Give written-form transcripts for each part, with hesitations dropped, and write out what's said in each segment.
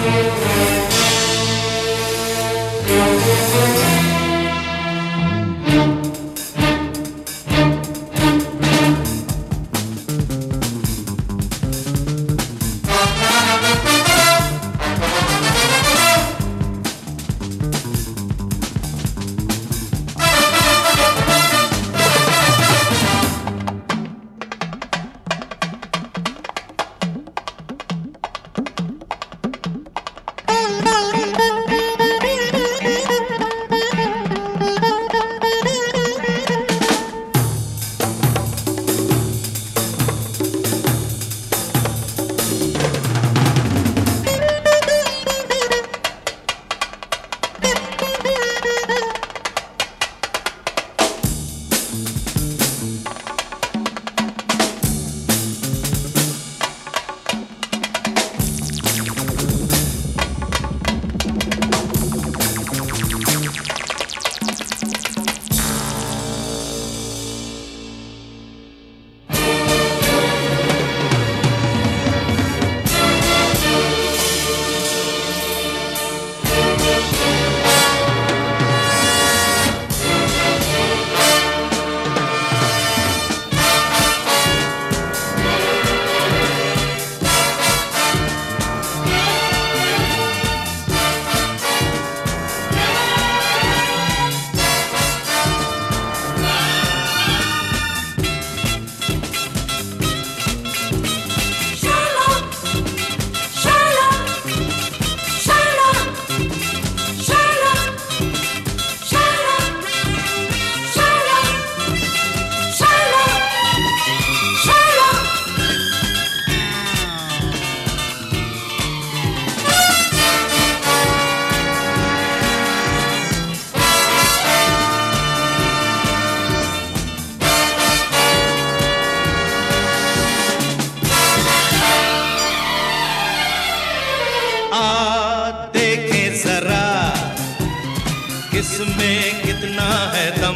इसमें कितना है दम,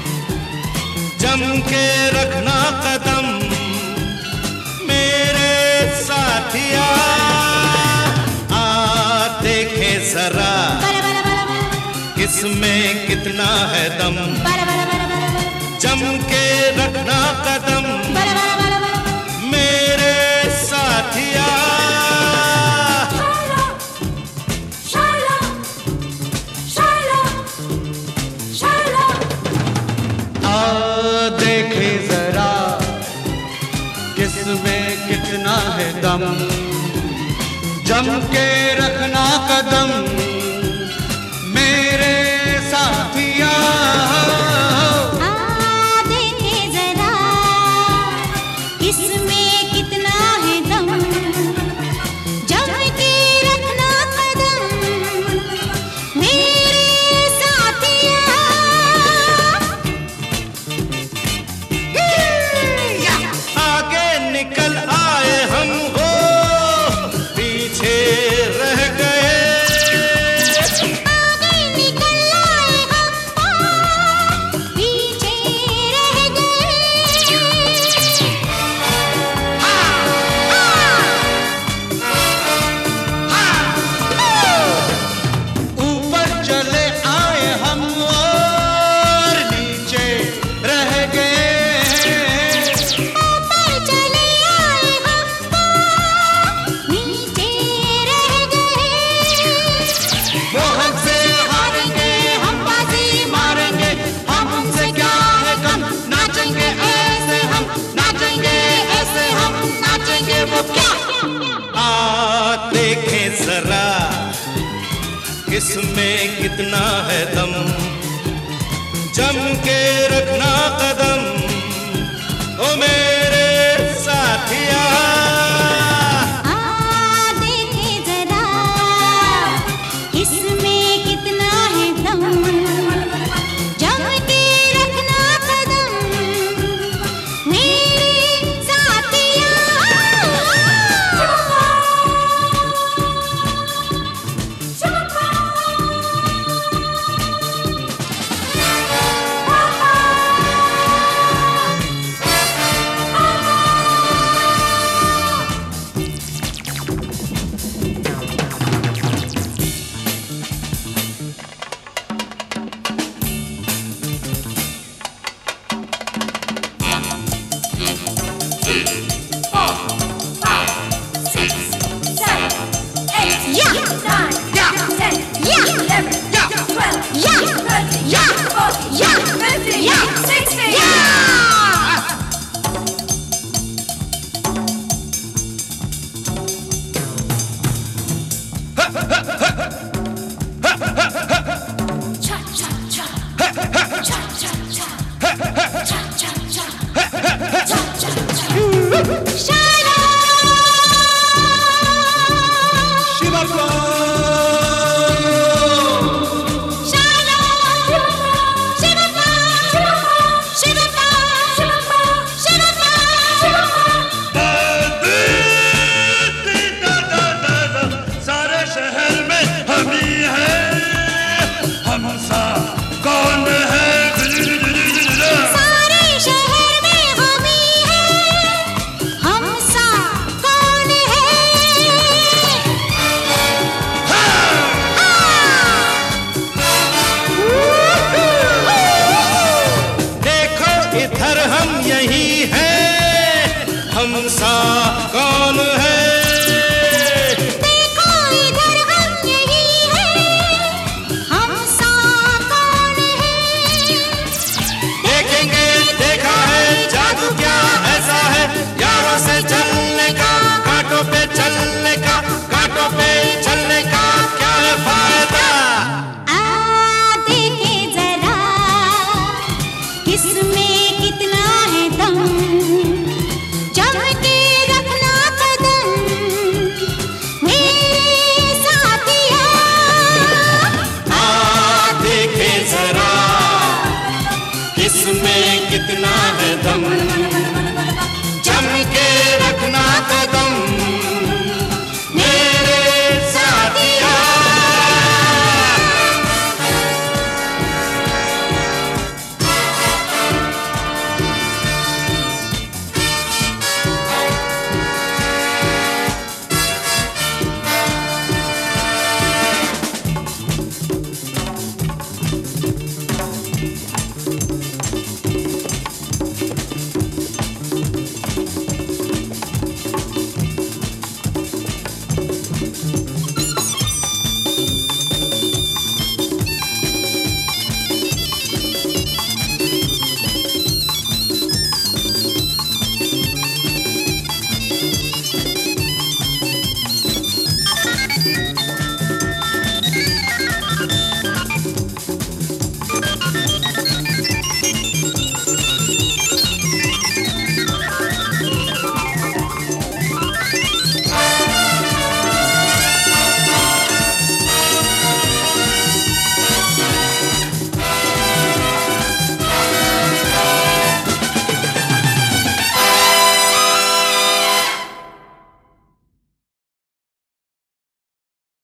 जम के रखना कदम मेरे साथिया। आ देखे जरा किसमें कितना है दम, जम के रखना कदम मेरे साथिया। देखे जरा किसमें कितना है दम, जम के रखना कदम मेरे साथिया। देखे जरा किसमें कितना है दम, जम के रखना कदम मेरे साथिया। निकल आए हम हो पीछे रह गए, आगे निकल आए हम हो पीछे रह गए। ऊपर चले आए हम और नीचे रह गए। देखे जरा किसमें कितना है दम, जम के रखना कदम ओ मेरे साथिया। देखे जरा किसमें कितना है दम, जम के रखना कदम मेरे साथिया। हाँ